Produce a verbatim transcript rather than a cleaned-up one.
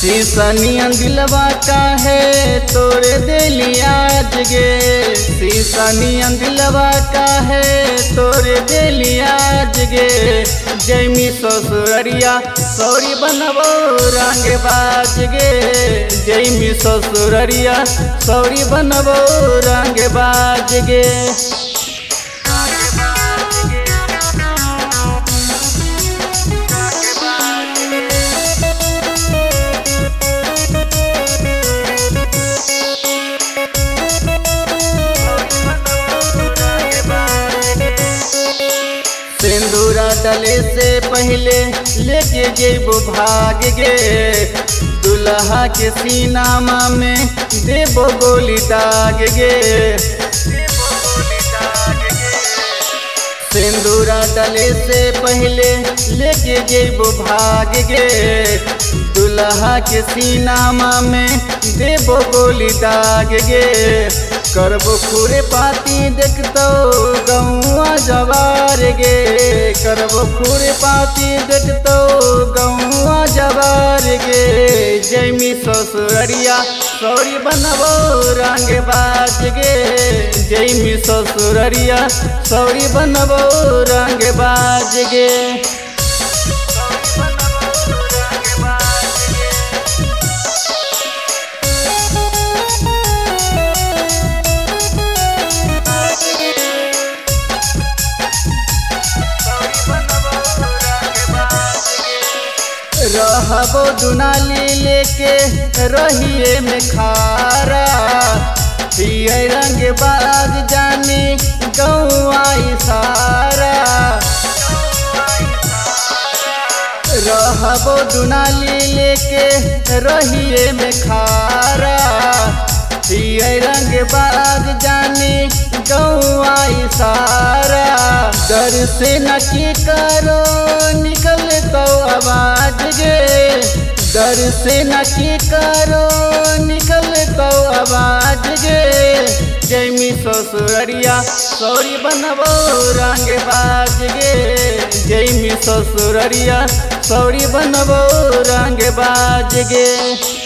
शीशनियन दिलवा काहे तोरे दिली आज गे। शीशनियन दिलवा काहे तोरे दिली आज गे। जैमी ससुररिया सौरी बनबो रंग बाज गे। जैमी ससुररिया सौरी बनबो रंग बाज गे। सिंदूरा डले से पहले लेके जेबो भाग गे। दुल्हा के सीनामा में देबो गोली दाग गे। सिंदूरा डले से पहले लेके जेबो भाग गे। दुल्हा के सीनामा में देबो गोली दाग गे। करबो खुरे पाती देखतो गौआ जवार गे। करबो खुरे पाती देखतो गौआ जवार गे। जैमी ससुररिया सौरी बनबो रंग बाज गे। जैमी ससुररिया सौरी बनबो रंग बाज गे। रहबो दुनाली लेके रहिए में खारा। पिए रंग बाज जानी गौआ इशारा। रहबो दुनाली लेके रहिए में खारा। पिए रंग बाज जानी गौआ इशारा। डर से न की करो निकल तो आवाज गे। डर से न की करो निकल तो आवाज गे। जैमी ससुररिया सौरी बनबो रंग बाज गे। जैमी ससुररिया सौरी बनबो रंग बाज गे।